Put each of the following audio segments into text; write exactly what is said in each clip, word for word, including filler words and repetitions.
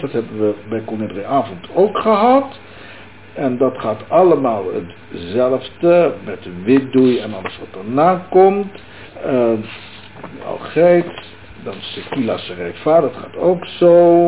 Dat hebben we bij Koninginneavond ook gehad. En dat gaat allemaal hetzelfde met de witdoei en alles wat erna komt. Uh, Algeit, dan Sekila Sereifa, dat gaat ook zo.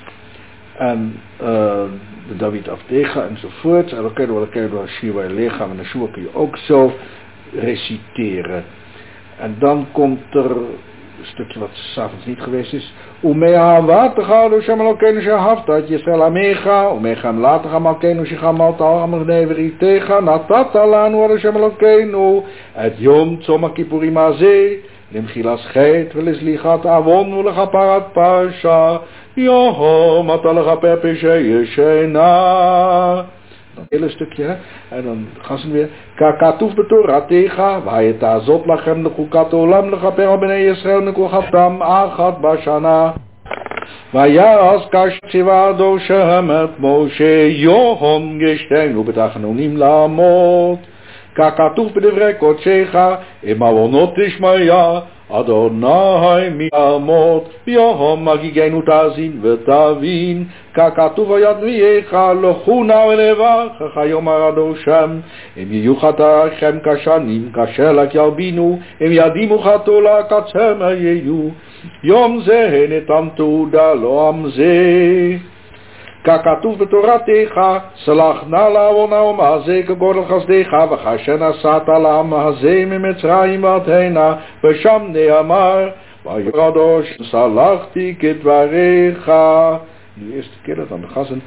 En uh, de David Afdega enzovoort. En dan kun je wel door Shiva en Lega en de Shua kun je ook zo reciteren. En dan komt er een stukje wat s'avonds niet geweest is. Umea waterga dus helemaal oké je haft dat je stel amega. Umega later gaan maar keno je gaan maar al allemaal neveri tegen. Natatala nu dus helemaal oké nu. Het yom tzoma kipurima ze. Lim gilas geit welis ligat avon wulaga parat pasha. Yoho matalaga pepeshe yeshena. Dat hele stukje, hè? En dan gaan ze weer. Kakatoef betoratega, waar je ta zot lachem de kukato lam de gapera beneden Israël de kugatam agat bashana. Waar ja als kashivado shehemet Moshe Johom gestein hoe betagenonim lamot. Kakatoef bedevrekot shega, imawonot ishmaya. Adonai mi amot, Yohom magigenu tazin vetavin, kakatu vayad viecha lochuna veleva, chayomar Adoshem, em yuchata chem kashanim kashelak yalbinu, em yadimu chatola katzem yeyu, yom ze netamtu dalom ze. Kakatoef betoratecha, salach nala wona om hazeke gordel gasdecha, vachashena satala am hazeme met Mitzrayim vathena, vasham neamar, vayradosh salachti ketvarecha. Nu eerste keer dat aan de gassen,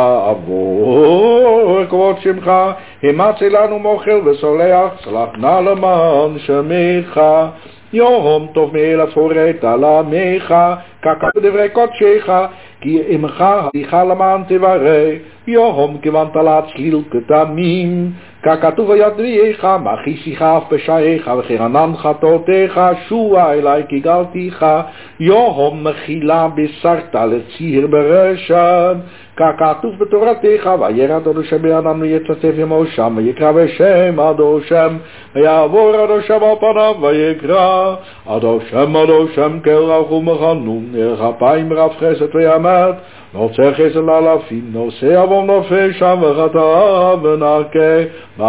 ba'avor kvot shemcha, himatzelanu mochel vesoleach, salach nala man shemecha. Yom tov meela foreit ala mecha, kakatoef de vrekot shecha, ki imcha halaman tevarei, Yom kivantalat slil ketamim, kakatu vayadviecha, machisicha afpeshaecha, vecheranan chatotecha, shua elai kigalticha, Yom mechila besarta letzir bereshan, kakatu betoratecha, vayerad Adoshem be'anam yetzatev yemosham, vayekra v'shem Adoshem, vayavor Adoshem al panav, vayekra, Adoshem Adoshem kel rachum mechanun, erchapaim rav chesed ve'amet, no tzech lalafim, no se'avon no fesham, v'chata v'narkei,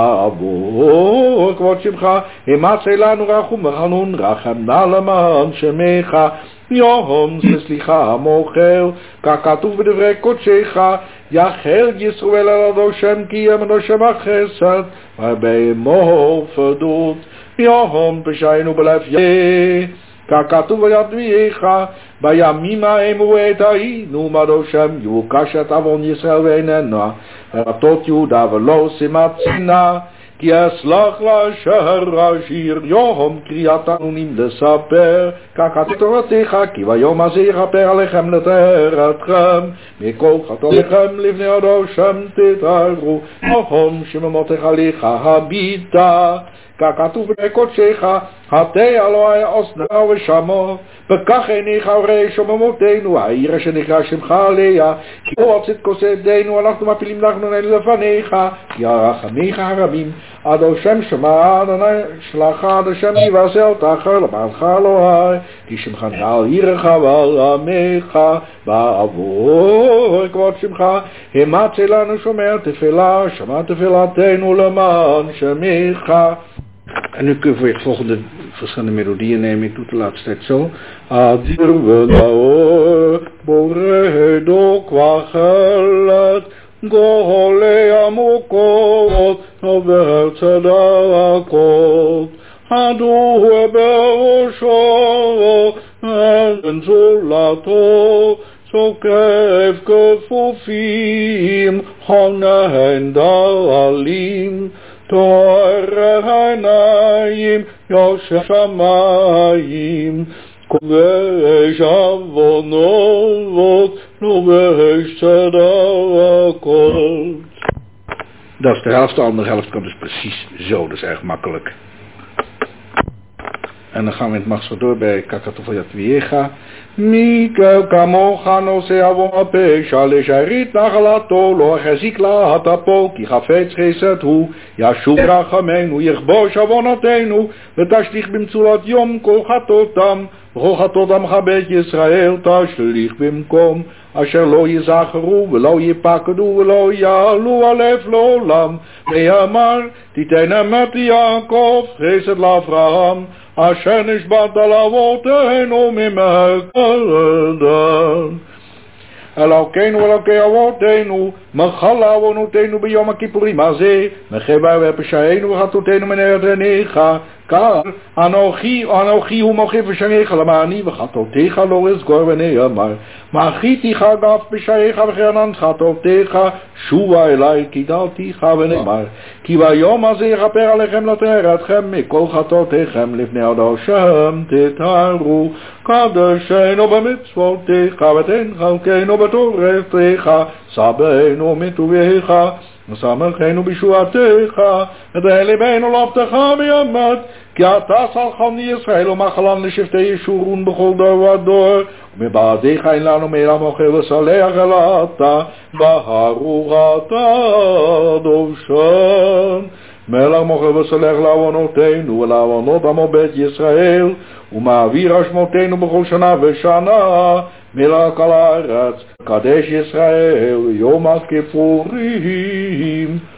ba'avor kvot shimcha, himatzei lanu rachum mechanun, rachem nalaman shemecha, Yom slicha mochel, kakatoef bedevre kotshecha, Yachel Yisrael al Adoshem ki yem Adoshem achesed, waarbij je moho verdoet, Yom peshainu belef ye, kakatoef vayad viecha, bayamima emu etai, num Adoshem, yukashet avon Yisrael veinena, tot Juda velo simatzina, Ki aslach la shahar rashir Yom kriyatanunim lesaper kakatoratecha ki vayom azeh yaper alechem leteratchem mikol chatolechem livnei Adoshem tetaru Yom shememotecha lecha habita kakatoef bekotshecha hatei aloai osnau v'shamo bekach enecha orei shomemotenu ha'ira shenikra shemcha aleya ki o atzit kosedenu alachnu mapilim nachnu lefanecha ki harachamecha harabim Adoshem shema Adonai shlacha Adoshem yivazel tachar l'mancha Elohai ki shemcha nal yirecha v'alamecha ba'avor kvot shemcha himatzei lanu shomer tefela shema tefelatenu leman shemecha. En nu kun je voor je volgende verschillende melodieën nemen. Ik doe het de laatste tijd zo. Adir v'laor boredo kwachelet gole amukot over tzedakot adu be'osho en zulato sokef kefufim honein dalim Torah hanayim yoshamayim kovesh avonot novesh tzedakot. Dat is de helft, de andere helft kan dus precies zo, dat is erg makkelijk. En dan gaan we in het machtschap door bij kakatoef vayad viecha. Mikel kamocha no seavon apesha lesharit nachalato lo chezik la hatapo ki chafetz chesed hu yashuv rachamenu yichbosh avonatenu v'tashtich b'mtzulat yom kol chatotam וכל חטאות עמך בית ישראל תשליך במקום, אשר לא יזכרו ולא יפקדו ולא יעלו אלף לעולם. ויאמר תיתן אמת יעקב חסד לאברהם, אשר נשבעת לאבותינו ממך קדם. אלוקינו אלוקי אבותינו, מחל לעוונותינו ביום הכיפורים הזה, מחבר ופשענו וחטאותינו מנערת עיניך, כך אנוכי אנוכי הוא מוכיף פשעיך למעני, וחטאותיך לא אסגור. ונאמר מחיתיך גף פשעיך וחרנן חטאותיך, שובה אלי כי דלתיך. ונאמר כי ביום הזה יכפר עליכם לתארתכם מכל חטאותיכם לפני עד השם תתארו. קדשנו במצוותיך ותן חלקנו בתורתך, סבנו מטובך ושמחנו בישועתך, ותן ליבנו להבטחה בימת, כי אתה סלחן ישראל ומחלן לשבטי ישורון בכל דור ודור, ומבעדיך אין לנו מילה מוכר וסלח אלא אתה, ברוך אתה דורשן. מלך מוכר וסלח לעוונותינו ולעוונות עמו בית ישראל, ומעביר אשמותינו בכל שנה ושנה, מלך על הארץ, קדש ישראל יום הכיפורים.